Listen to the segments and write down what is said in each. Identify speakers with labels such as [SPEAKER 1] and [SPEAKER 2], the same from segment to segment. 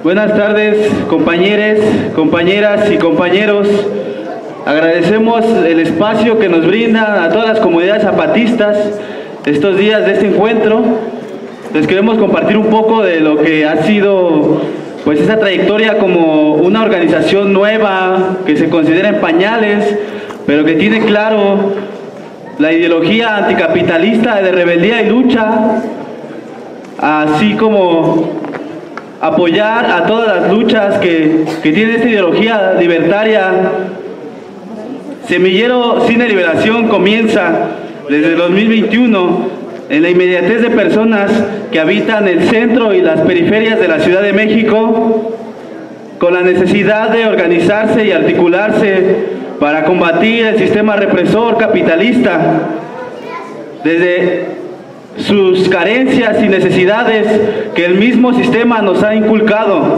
[SPEAKER 1] Buenas tardes, compañeros, compañeras y compañeros. Agradecemos el espacio que nos brindan a todas las comunidades zapatistas estos días de este encuentro. Les queremos compartir un poco de lo que ha sido pues esa trayectoria como una organización nueva que se considera en pañales, pero que tiene claro la ideología anticapitalista de rebeldía y lucha, así como apoyar a todas las luchas que tiene esta ideología libertaria. Semillero Cine Liberación comienza desde el 2021 en la inmediatez de personas que habitan el centro y las periferias de la Ciudad de México, con la necesidad de organizarse y articularse para combatir el sistema represor capitalista, desde sus carencias y necesidades que el mismo sistema nos ha inculcado.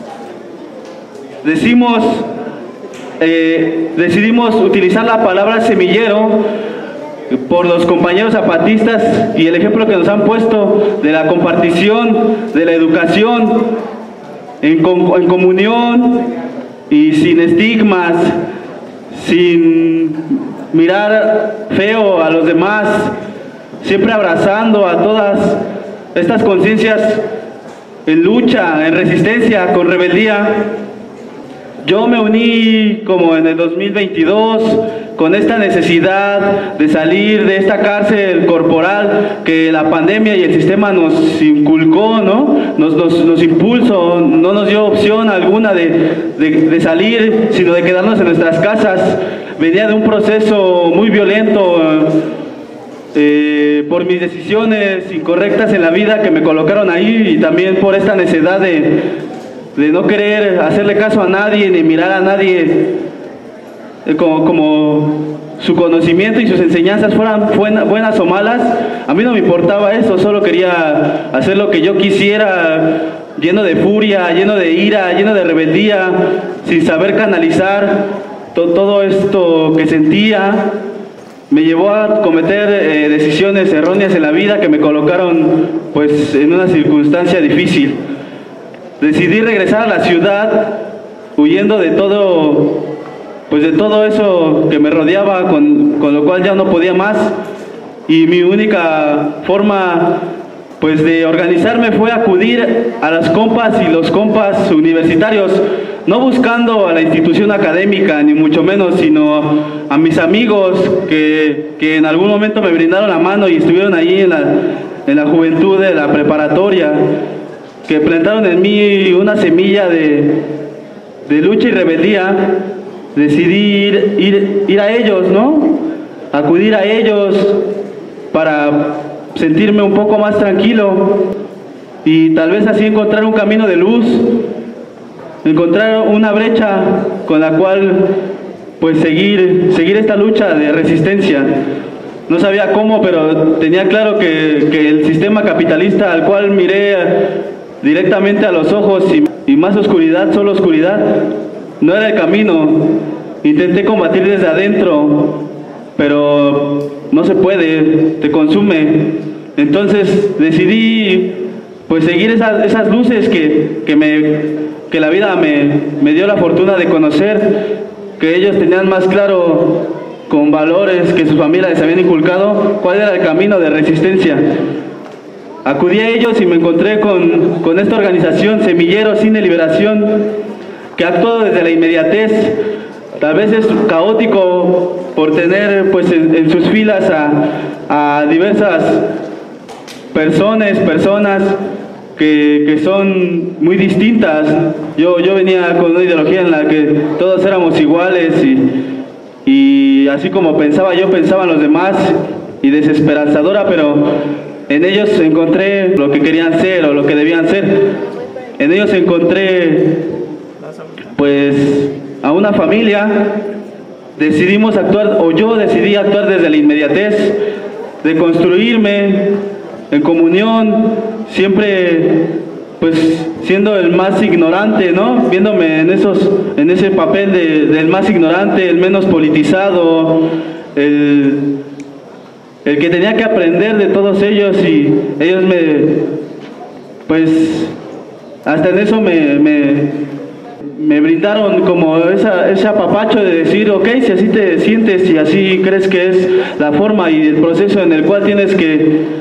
[SPEAKER 1] Decidimos utilizar la palabra semillero por los compañeros zapatistas y el ejemplo que nos han puesto de la compartición, de la educación en comunión y sin estigmas, sin mirar feo a los demás, siempre abrazando a todas estas conciencias en lucha, en resistencia, con rebeldía. Yo me uní como en el 2022 con esta necesidad de salir de esta cárcel corporal que la pandemia y el sistema nos inculcó, ¿no? Nos impulsó, no nos dio opción alguna de salir, sino de quedarnos en nuestras casas. Venía de un proceso muy violento por mis decisiones incorrectas en la vida que me colocaron ahí, y también por esta necesidad de no querer hacerle caso a nadie ni mirar a nadie como su conocimiento y sus enseñanzas fueran buenas o malas. A mí no me importaba eso, solo quería hacer lo que yo quisiera, lleno de furia, lleno de ira, lleno de rebeldía, sin saber canalizar todo esto que sentía. Me llevó a cometer decisiones erróneas en la vida que me colocaron pues en una circunstancia difícil. Decidí regresar a la ciudad huyendo de todo, pues de todo eso que me rodeaba, con lo cual ya no podía más, y mi única forma pues de organizarme fue acudir a las compas y los compas universitarios, no buscando a la institución académica ni mucho menos, sino a mis amigos que en algún momento me brindaron la mano y estuvieron ahí en la juventud de la preparatoria, que plantaron en mí una semilla de lucha y rebeldía. Decidí ir a ellos, ¿no? Acudir a ellos para sentirme un poco más tranquilo y tal vez así encontrar un camino de luz, encontrar una brecha con la cual pues seguir esta lucha de resistencia. No sabía cómo, pero tenía claro que el sistema capitalista al cual miré directamente a los ojos y más oscuridad, solo oscuridad, no era el camino. Intenté combatir desde adentro, pero no se puede, te consume. Entonces decidí pues seguir esas luces que la vida me dio la fortuna de conocer, que ellos tenían más claro, con valores que sus familias les habían inculcado, cuál era el camino de resistencia. Acudí a ellos y me encontré con esta organización Semillero Cine Liberación, que ha actuado desde la inmediatez. Tal vez es caótico por tener pues en sus filas a diversas personas que son muy distintas. Yo venía con una ideología en la que todos éramos iguales y así como pensaba yo, pensaban los demás, y desesperanzadora, pero en ellos encontré lo que querían ser o lo que debían ser. En ellos encontré pues a una familia. Decidimos actuar, o yo decidí actuar desde la inmediatez, de construirme en comunión, siempre pues siendo el más ignorante, ¿no? Viéndome en ese papel del más ignorante, el menos politizado, el que tenía que aprender de todos ellos, y ellos hasta en eso me brindaron como ese apapacho de decir, ok, si así te sientes y así crees que es la forma y el proceso en el cual tienes que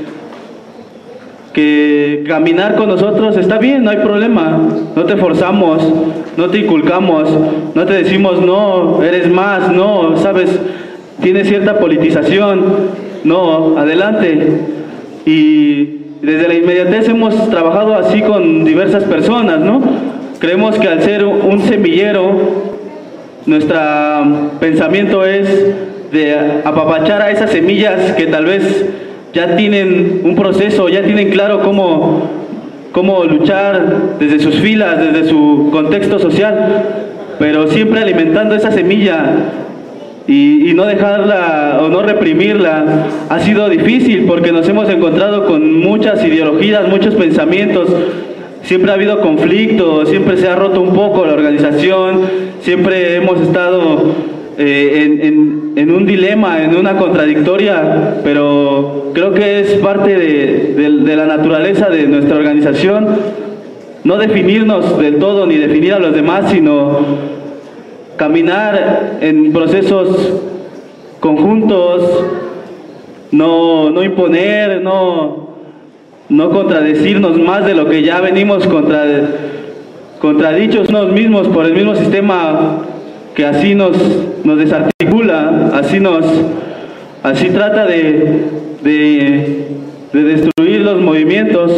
[SPEAKER 1] caminar con nosotros, está bien, no hay problema, no te forzamos, no te inculcamos, no te decimos no, eres más, no, sabes, tienes cierta politización, no, adelante. Y desde la inmediatez hemos trabajado así con diversas personas, ¿no? Creemos que al ser un semillero, nuestro pensamiento es de apapachar a esas semillas que tal vez ya tienen un proceso, ya tienen claro cómo luchar desde sus filas, desde su contexto social, pero siempre alimentando esa semilla y no dejarla o no reprimirla. Ha sido difícil porque nos hemos encontrado con muchas ideologías, muchos pensamientos. Siempre ha habido conflicto, siempre se ha roto un poco la organización, siempre hemos estado en un dilema, en una contradictoria, pero creo que es parte de la naturaleza de nuestra organización, no definirnos del todo ni definir a los demás, sino caminar en procesos conjuntos, no imponer, no contradecirnos más de lo que ya venimos contradichos nosotros mismos por el mismo sistema que así nos desarticula, así trata de destruir los movimientos.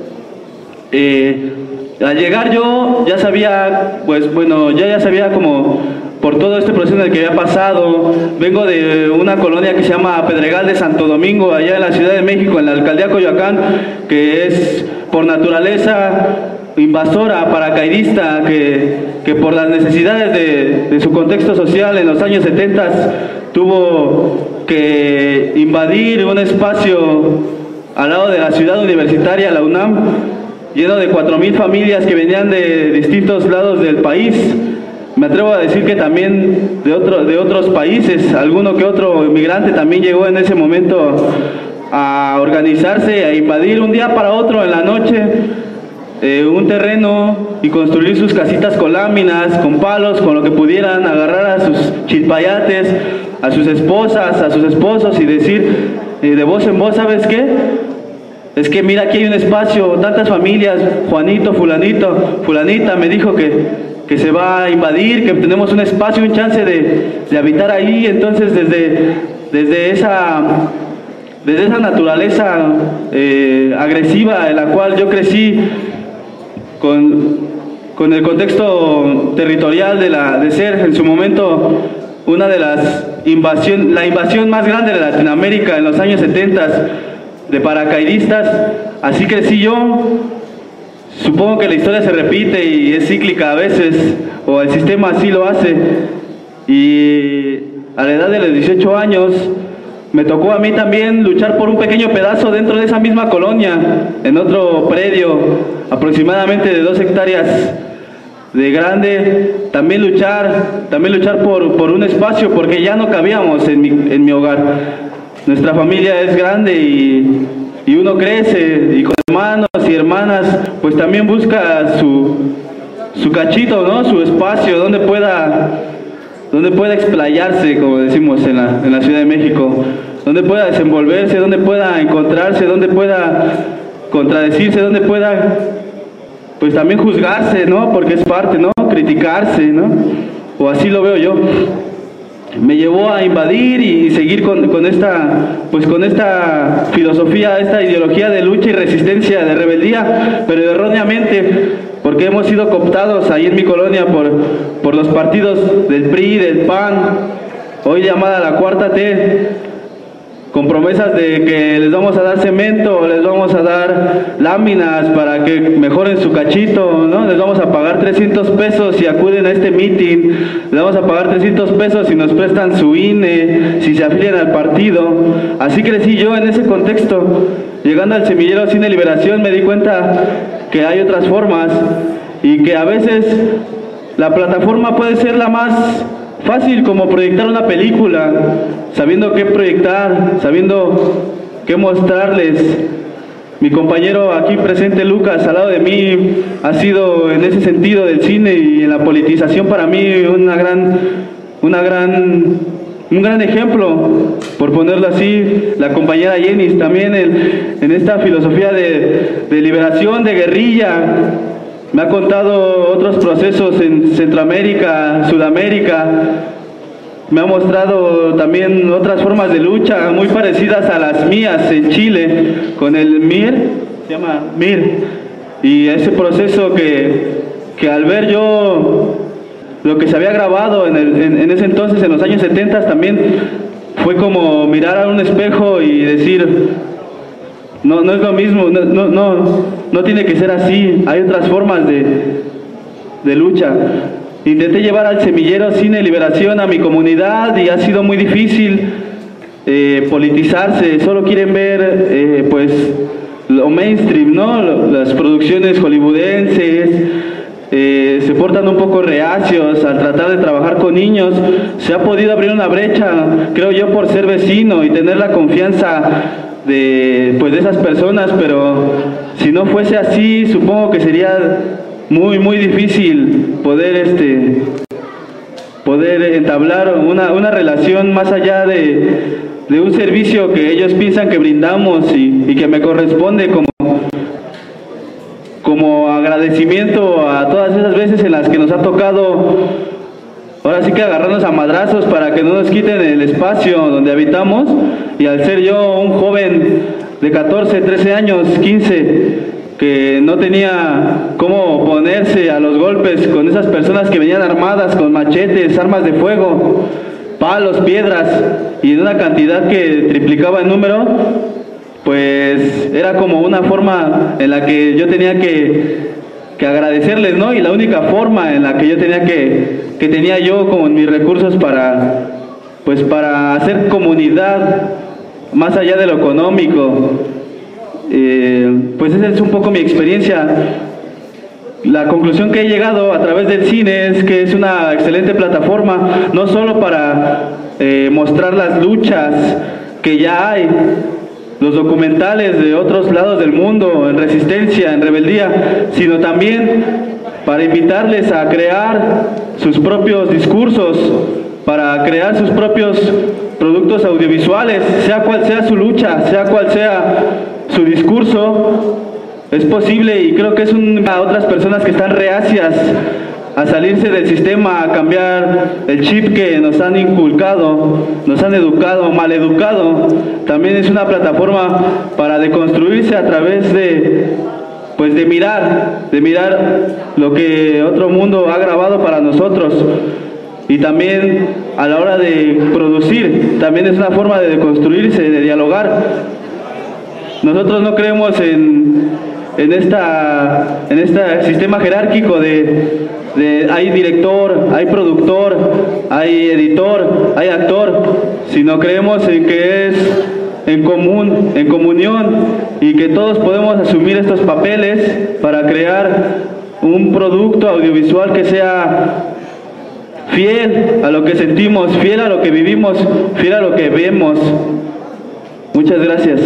[SPEAKER 1] Al llegar yo ya sabía, pues bueno, ya sabía como por todo este proceso en el que había pasado. Vengo de una colonia que se llama Pedregal de Santo Domingo, allá en la Ciudad de México, en la alcaldía Coyoacán, que es por naturaleza invasora, paracaidista, que por las necesidades de su contexto social en los años 70 tuvo que invadir un espacio al lado de la ciudad universitaria, la UNAM, lleno de 4,000 familias que venían de distintos lados del país. Me atrevo a decir que también de otros países, alguno que otro inmigrante también llegó en ese momento a organizarse, a invadir un día para otro en la noche un terreno y construir sus casitas con láminas, con palos, con lo que pudieran, agarrar a sus chilpayates, a sus esposas, a sus esposos y decir de voz en voz, ¿sabes qué? Es que mira, aquí hay un espacio, tantas familias, Juanito, fulanito, fulanita me dijo que se va a invadir, que tenemos un espacio, un chance de habitar ahí. Entonces desde esa naturaleza agresiva en la cual yo crecí, con el contexto territorial de ser en su momento una de la invasión más grande de Latinoamérica en los años 70 de paracaidistas, así crecí yo. Supongo que la historia se repite y es cíclica a veces, o el sistema así lo hace, y a la edad de los 18 años me tocó a mí también luchar por un pequeño pedazo dentro de esa misma colonia, en otro predio aproximadamente de 2 hectáreas de grande, también luchar por un espacio, porque ya no cabíamos en mi hogar. Nuestra familia es grande y uno crece, y con hermanos y hermanas, pues también busca su cachito, ¿no? Su espacio donde pueda explayarse, como decimos en la Ciudad de México, donde pueda desenvolverse, donde pueda encontrarse, donde pueda contradecirse, donde pueda pues también juzgarse, ¿no? Porque es parte, ¿no? Criticarse, ¿no? O así lo veo yo. Me llevó a invadir y seguir con esta filosofía, esta ideología de lucha y resistencia, de rebeldía, pero erróneamente, porque hemos sido cooptados ahí en mi colonia por los partidos del PRI, del PAN, hoy llamada la Cuarta T, con promesas de que les vamos a dar cemento, les vamos a dar láminas para que mejoren su cachito, ¿no? Les vamos a pagar 300 pesos si acuden a este meeting, les vamos a pagar 300 pesos si nos prestan su INE, si se afilian al partido. Así crecí yo en ese contexto. Llegando al semillero Cine Liberación me di cuenta que hay otras formas y que a veces la plataforma puede ser la más fácil, como proyectar una película, sabiendo qué proyectar, sabiendo qué mostrarles, Mi compañero aquí presente, Lucas, al lado de mí, ha sido en ese sentido del cine y en la politización para mí un gran ejemplo, por ponerlo así. La compañera Jenny también en esta filosofía de liberación, de guerrilla. Me ha contado otros procesos en Centroamérica, Sudamérica. Me ha mostrado también otras formas de lucha muy parecidas a las mías en Chile, con el MIR, se llama MIR. Y ese proceso que al ver yo lo que se había grabado en ese entonces, en los años 70, también fue como mirar a un espejo y decir, no es lo mismo, no tiene que ser así, hay otras formas de lucha. Intenté llevar al semillero Cine Liberación a mi comunidad y ha sido muy difícil politizarse, solo quieren ver pues lo mainstream, ¿no? Las producciones hollywoodenses. Se portan un poco reacios al tratar de trabajar con niños. Se ha podido abrir una brecha, creo yo, por ser vecino y tener la confianza de esas personas, pero si no fuese así, supongo que sería muy difícil poder entablar una relación más allá de un servicio que ellos piensan que brindamos y que me corresponde como agradecimiento a todas esas veces en las que nos ha tocado, ahora sí que agarrarnos a madrazos para que no nos quiten el espacio donde habitamos. Y al ser yo un joven de 14, 13 años, 15, que no tenía cómo oponerse a los golpes con esas personas que venían armadas con machetes, armas de fuego, palos, piedras, y en una cantidad que triplicaba el número, pues era como una forma en la que yo tenía que agradecerles, ¿no? Y la única forma en la que yo tenía yo como mis recursos para hacer comunidad más allá de lo económico. Pues esa es un poco mi experiencia. La conclusión que he llegado a través del cine es que es una excelente plataforma, no solo para mostrar las luchas que ya hay, los documentales de otros lados del mundo, en resistencia, en rebeldía, sino también para invitarles a crear sus propios discursos, para crear sus propios productos audiovisuales, sea cual sea su lucha, sea cual sea su discurso. Es posible, y creo que es a otras personas que están reacias a salirse del sistema, a cambiar el chip que nos han inculcado, nos han educado, maleducado. También es una plataforma para deconstruirse a través de mirar lo que otro mundo ha grabado para nosotros. Y también a la hora de producir, también es una forma de deconstruirse, de dialogar. Nosotros no creemos en este sistema jerárquico de hay director, hay productor, hay editor, hay actor, sino creemos en que es en común, en comunión, y que todos podemos asumir estos papeles para crear un producto audiovisual que sea fiel a lo que sentimos, fiel a lo que vivimos, fiel a lo que vemos. Muchas gracias.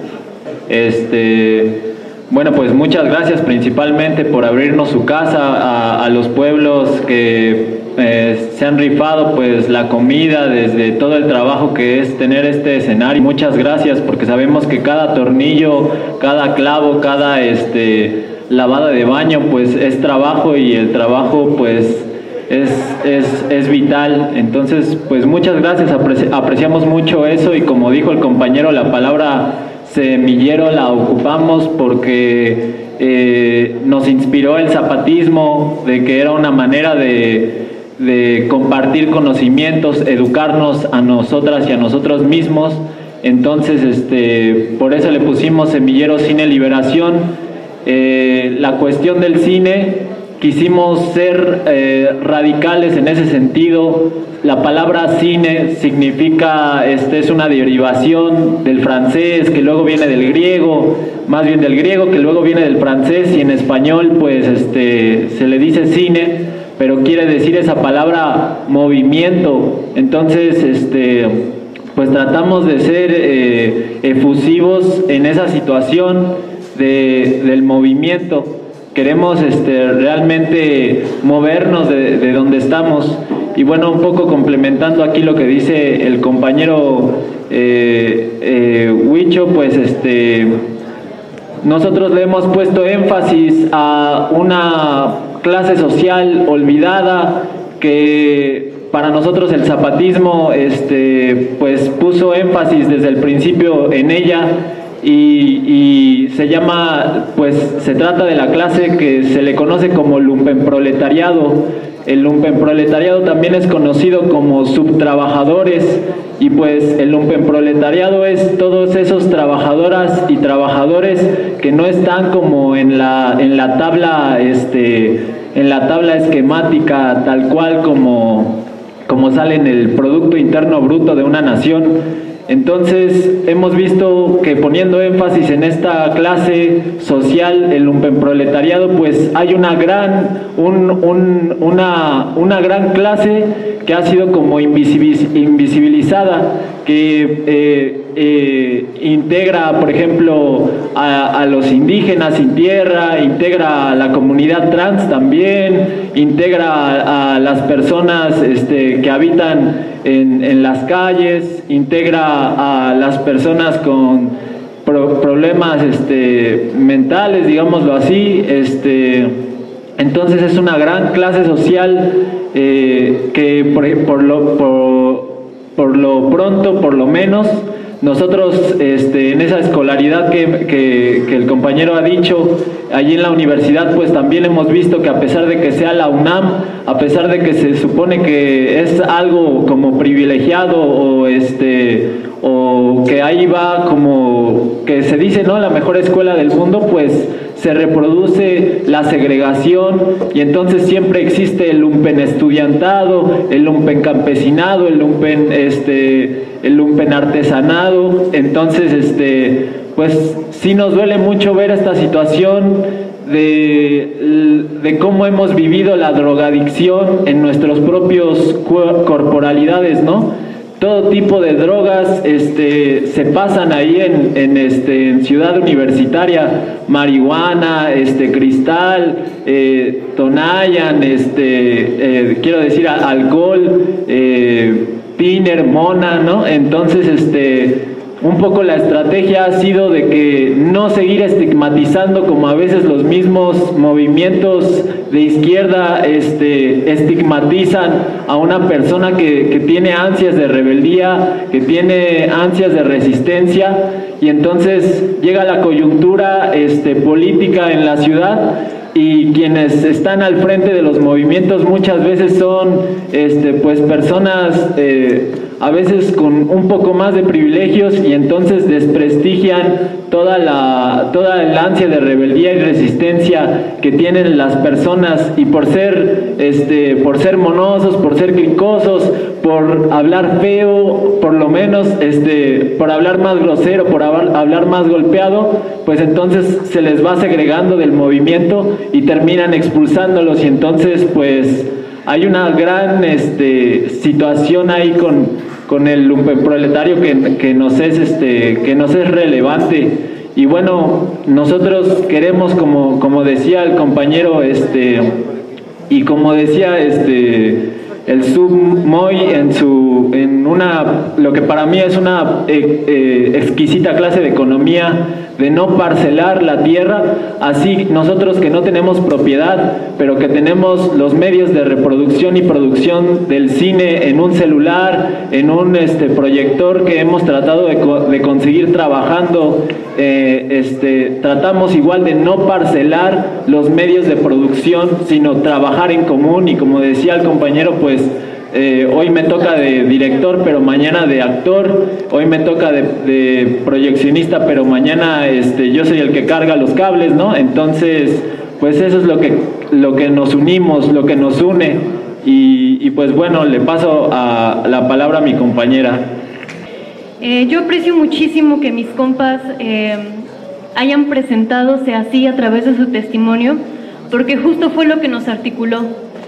[SPEAKER 2] Bueno, pues muchas gracias principalmente por abrirnos su casa a los pueblos que se han rifado pues la comida, desde todo el trabajo que es tener este escenario. Muchas gracias, porque sabemos que cada tornillo, cada clavo, cada lavada de baño pues es trabajo, y el trabajo pues es vital. Entonces pues muchas gracias, apreciamos mucho eso, y como dijo el compañero, la palabra semillero la ocupamos porque nos inspiró el zapatismo, de que era una manera de compartir conocimientos, educarnos a nosotras y a nosotros mismos. Entonces por eso le pusimos Semillero Cine Liberación. La cuestión del cine, quisimos ser radicales en ese sentido. La palabra cine significa, es una derivación del francés, que luego viene del griego, más bien del griego, que luego viene del francés, y en español pues se le dice cine, pero quiere decir esa palabra movimiento. Entonces pues tratamos de ser efusivos en esa situación, del movimiento. Queremos realmente movernos de donde estamos. Y bueno, un poco complementando aquí lo que dice el compañero Huicho, pues nosotros le hemos puesto énfasis a una clase social olvidada, que para nosotros el zapatismo pues puso énfasis desde el principio en ella, y se llama, pues se trata de la clase que se le conoce como lumpenproletariado. El lumpenproletariado también es conocido como subtrabajadores, y pues el lumpenproletariado es todos esos trabajadoras y trabajadores que no están como en la tabla esquemática tal cual como sale en el Producto Interno Bruto de una nación. Entonces hemos visto que poniendo énfasis en esta clase social, el lumpenproletariado, pues hay una gran clase que ha sido como invisibilizada, que integra, por ejemplo, a los indígenas sin tierra, integra a la comunidad trans también, integra a las personas que habitan en las calles, integra a las personas con problemas mentales, digámoslo así. Entonces es una gran clase social que por lo pronto, por lo menos, nosotros en esa escolaridad que el compañero ha dicho, allí en la universidad, pues también hemos visto que a pesar de que sea la UNAM, a pesar de que se supone que es algo como privilegiado o que ahí va como que se dice, ¿no?, la mejor escuela del mundo, pues se reproduce la segregación, y entonces siempre existe el lumpen estudiantado, el lumpen campesinado, el lumpen artesanado. Entonces pues sí nos duele mucho ver esta situación de cómo hemos vivido la drogadicción en nuestros propios corporalidades, ¿no? Todo tipo de drogas se pasan ahí en Ciudad Universitaria: marihuana, cristal, Tonayan, quiero decir alcohol, tiner, mona, ¿no? Entonces un poco la estrategia ha sido de que no seguir estigmatizando, como a veces los mismos movimientos de izquierda estigmatizan a una persona que tiene ansias de rebeldía, que tiene ansias de resistencia, y entonces llega la coyuntura política en la ciudad, y quienes están al frente de los movimientos muchas veces son pues personas a veces con un poco más de privilegios, y entonces desprestigian toda el ansia de rebeldía y resistencia que tienen las personas, y por ser monosos, por ser cricosos, por hablar feo, por lo menos por hablar más grosero, por hablar más golpeado, pues entonces se les va segregando del movimiento y terminan expulsándolos. Y entonces pues hay una gran situación ahí con el lumpenproletario que nos es relevante. Y bueno, nosotros queremos, como decía el compañero y como decía el submoy en lo que para mí es una exquisita clase de economía, de no parcelar la tierra. Así nosotros que no tenemos propiedad, pero que tenemos los medios de reproducción y producción del cine en un celular, en un proyector que hemos tratado de conseguir trabajando, tratamos igual de no parcelar los medios de producción, sino trabajar en común. Y como decía el compañero, pues hoy me toca de director, pero mañana de actor. Hoy me toca de proyeccionista, pero mañana yo soy el que carga los cables, ¿no? Entonces, pues eso es lo que nos unimos, lo que nos une. Y pues bueno, le paso la palabra a mi compañera.
[SPEAKER 3] Yo aprecio muchísimo que mis compas hayan presentado así a través de su testimonio, porque justo fue lo que nos articuló.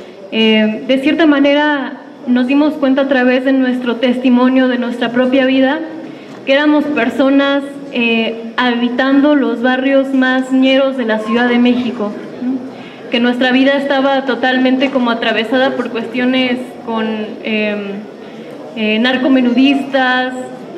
[SPEAKER 3] De cierta manera nos dimos cuenta a través de nuestro testimonio, de nuestra propia vida, que éramos personas habitando los barrios más ñeros de la Ciudad de México, ¿no? Que nuestra vida estaba totalmente como atravesada por cuestiones con narcomenudistas,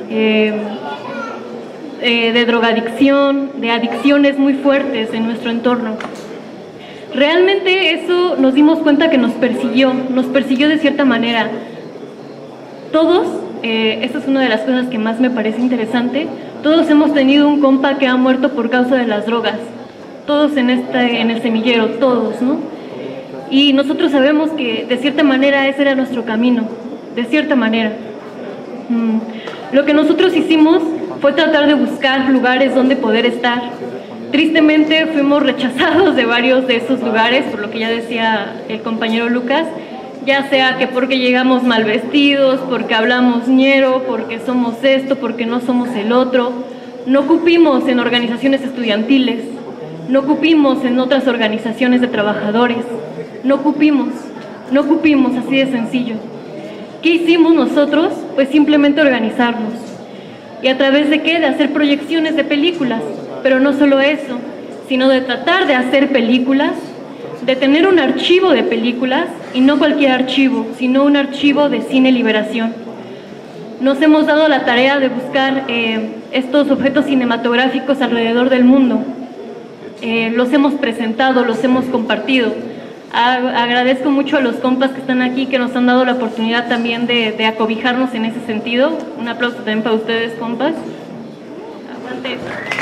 [SPEAKER 3] de drogadicción, de adicciones muy fuertes en nuestro entorno. Realmente eso nos dimos cuenta que nos persiguió de cierta manera. Todos, esta es una de las cosas que más me parece interesante, todos hemos tenido un compa que ha muerto por causa de las drogas, todos en el semillero, todos, ¿no? Y nosotros sabemos que de cierta manera ese era nuestro camino, de cierta manera. Lo que nosotros hicimos fue tratar de buscar lugares donde poder estar. Tristemente fuimos rechazados de varios de esos lugares, por lo que ya decía el compañero Lucas, ya sea que porque llegamos mal vestidos, porque hablamos ñero, porque somos esto, porque no somos el otro. No cupimos en organizaciones estudiantiles, no cupimos en otras organizaciones de trabajadores, no cupimos, así de sencillo. ¿Qué hicimos nosotros? Pues simplemente organizarnos. ¿Y a través de qué? De hacer proyecciones de películas, pero no solo eso, sino de tratar de hacer películas, de tener un archivo de películas, y no cualquier archivo, sino un archivo de Cine Liberación. Nos hemos dado la tarea de buscar estos objetos cinematográficos alrededor del mundo. Los hemos presentado, los hemos compartido. Agradezco mucho a los compas que están aquí, que nos han dado la oportunidad también de acobijarnos en ese sentido. Un aplauso también para ustedes, compas. Aguante.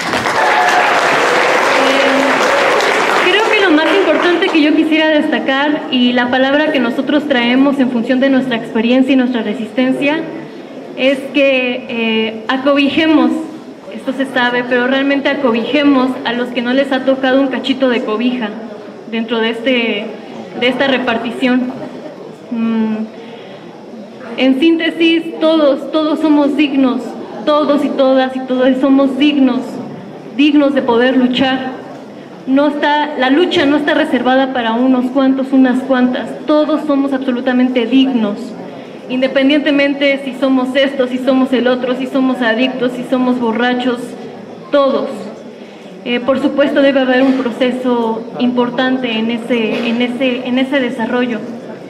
[SPEAKER 3] Creo que lo más importante que yo quisiera destacar, y la palabra que nosotros traemos en función de nuestra experiencia y nuestra resistencia, es que acobijemos, esto se sabe, pero realmente acobijemos a los que no les ha tocado un cachito de cobija dentro de esta repartición. En síntesis, todos somos dignos, todos y todas somos dignos de poder luchar. La lucha no está reservada para unos cuantos, unas cuantas. Todos somos absolutamente dignos, independientemente si somos esto, si somos el otro, si somos adictos, si somos borrachos, todos. Por supuesto debe haber un proceso importante en ese desarrollo.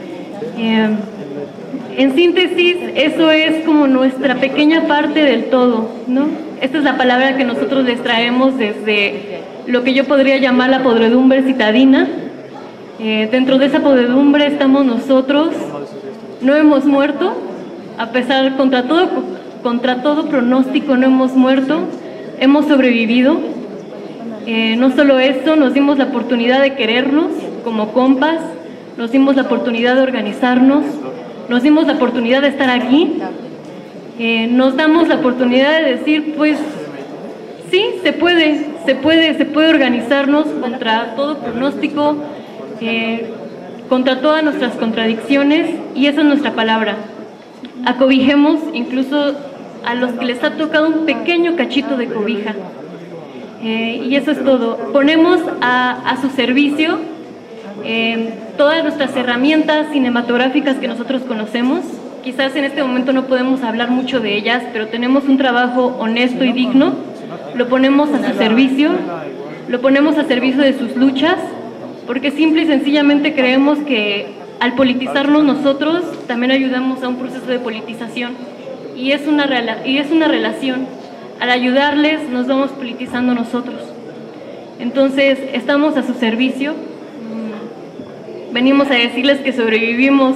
[SPEAKER 3] En síntesis, eso es como nuestra pequeña parte del todo, ¿no? Esta es la palabra que nosotros les traemos desde lo que yo podría llamar la podredumbre citadina. Dentro de esa podredumbre estamos nosotros. No hemos muerto, a pesar, contra todo pronóstico no hemos muerto, hemos sobrevivido. No solo eso, nos dimos la oportunidad de querernos como compas, nos dimos la oportunidad de organizarnos, nos dimos la oportunidad de estar aquí, nos damos la oportunidad de decir, pues, sí, se puede organizarnos contra todo pronóstico, contra todas nuestras contradicciones, y esa es nuestra palabra. Acobijemos incluso a los que les ha tocado un pequeño cachito de cobija. Y eso es todo. Ponemos a su servicio todas nuestras herramientas cinematográficas que nosotros conocemos. Quizás en este momento no podemos hablar mucho de ellas, pero tenemos un trabajo honesto y digno. Lo ponemos a su servicio, lo ponemos a servicio de sus luchas, porque simple y sencillamente creemos que al politizarnos nosotros también ayudamos a un proceso de politización, y es una relación. Al ayudarles nos vamos politizando nosotros. Entonces estamos a su servicio. Venimos a decirles que sobrevivimos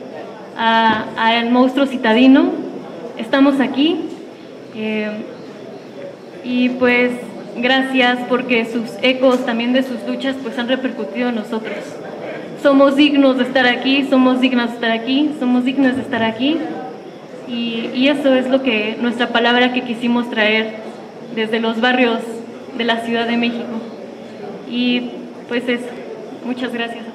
[SPEAKER 3] al monstruo citadino. Estamos aquí, y pues gracias, porque sus ecos también de sus luchas pues han repercutido en nosotros. Somos dignos de estar aquí, somos dignas de estar aquí, somos dignas de estar aquí. Y eso es lo que nuestra palabra que quisimos traer desde los barrios de la Ciudad de México. Y pues eso, muchas gracias.